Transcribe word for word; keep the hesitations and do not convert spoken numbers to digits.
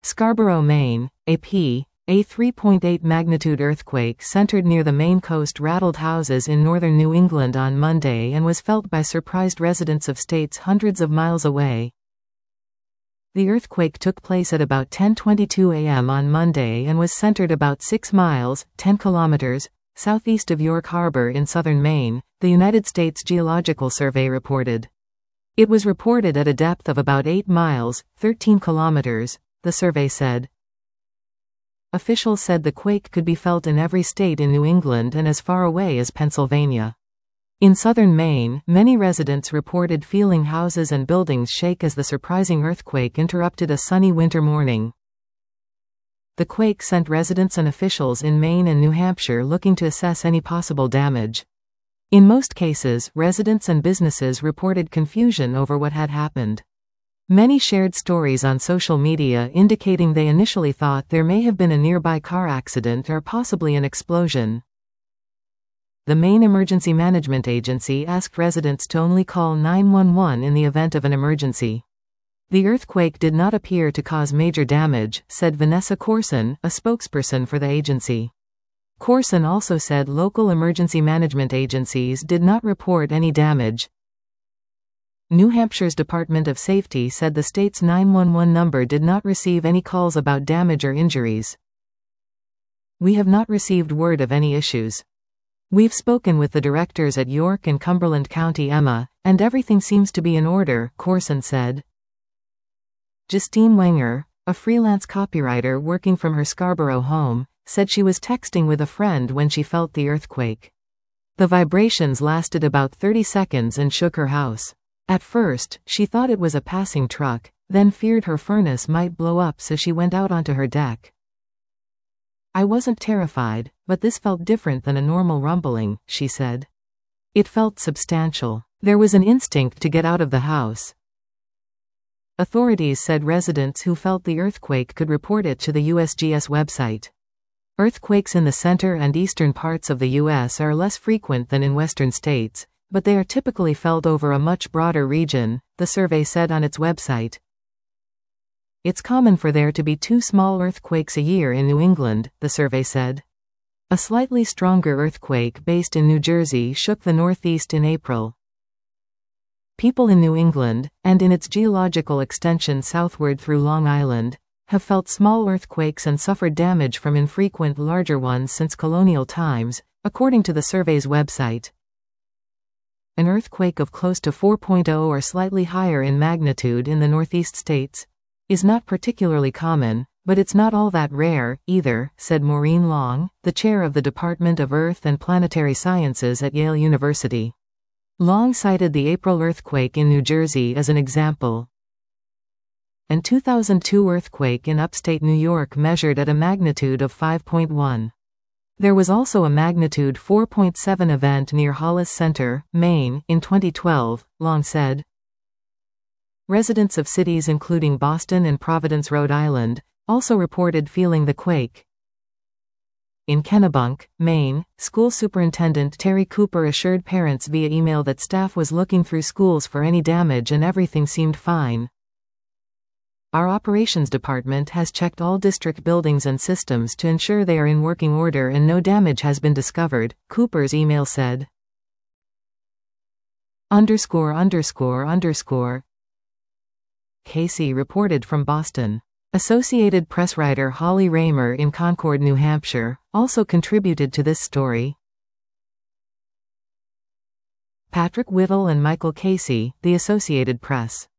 Scarborough, Maine, a P. A three point eight magnitude earthquake centered near the Maine coast rattled houses in northern New England on Monday and was felt by surprised residents of states hundreds of miles away. The earthquake took place at about ten twenty-two a m on Monday and was centered about six miles, ten kilometers, southeast of York Harbor in southern Maine, the United States Geological Survey reported. It was reported at a depth of about eight miles, thirteen kilometers, the survey said. Officials said the quake could be felt in every state in New England and as far away as Pennsylvania. In southern Maine, many residents reported feeling houses and buildings shake as the surprising earthquake interrupted a sunny winter morning. The quake sent residents and officials in Maine and New Hampshire looking to assess any possible damage. In most cases, residents and businesses reported confusion over what had happened. Many shared stories on social media indicating they initially thought there may have been a nearby car accident or possibly an explosion. The Maine Emergency Management Agency asked residents to only call nine one one in the event of an emergency. The earthquake did not appear to cause major damage, said Vanessa Corson, a spokesperson for the agency. Corson also said local emergency management agencies did not report any damage. New Hampshire's Department of Safety said the state's nine one one number did not receive any calls about damage or injuries. "We have not received word of any issues. We've spoken with the directors at York and Cumberland County E M A, and everything seems to be in order," Corson said. Justine Wenger, a freelance copywriter working from her Scarborough home, said she was texting with a friend when she felt the earthquake. The vibrations lasted about thirty seconds and shook her house. At first, she thought it was a passing truck, then feared her furnace might blow up, so she went out onto her deck. "I wasn't terrified, but this felt different than a normal rumbling," she said. "It felt substantial. There was an instinct to get out of the house." Authorities said residents who felt the earthquake could report it to the U S G S website. Earthquakes in the center and eastern parts of the U S are less frequent than in western states, but they are typically felt over a much broader region, the survey said on its website. "It's common for there to be two small earthquakes a year in New England," the survey said. A slightly stronger earthquake based in New Jersey shook the Northeast in April. People in New England, and in its geological extension southward through Long Island, have felt small earthquakes and suffered damage from infrequent larger ones since colonial times, according to the survey's website. An earthquake of close to four point oh or slightly higher in magnitude in the Northeast states is not particularly common, but it's not all that rare, either, said Maureen Long, the chair of the Department of Earth and Planetary Sciences at Yale University. Long cited the April earthquake in New Jersey as an example. An two thousand two earthquake in upstate New York measured at a magnitude of five point one. There was also a magnitude four point seven event near Hollis Center, Maine, in twenty twelve, Long said. Residents of cities including Boston and Providence, Rhode Island, also reported feeling the quake. In Kennebunk, Maine, school superintendent Terry Cooper assured parents via email that staff was looking through schools for any damage and everything seemed fine. "Our operations department has checked all district buildings and systems to ensure they are in working order and no damage has been discovered," Cooper's email said. Underscore underscore underscore. Casey reported from Boston. Associated Press writer Holly Raymer in Concord, New Hampshire, also contributed to this story. Patrick Whittle and Michael Casey, The Associated Press.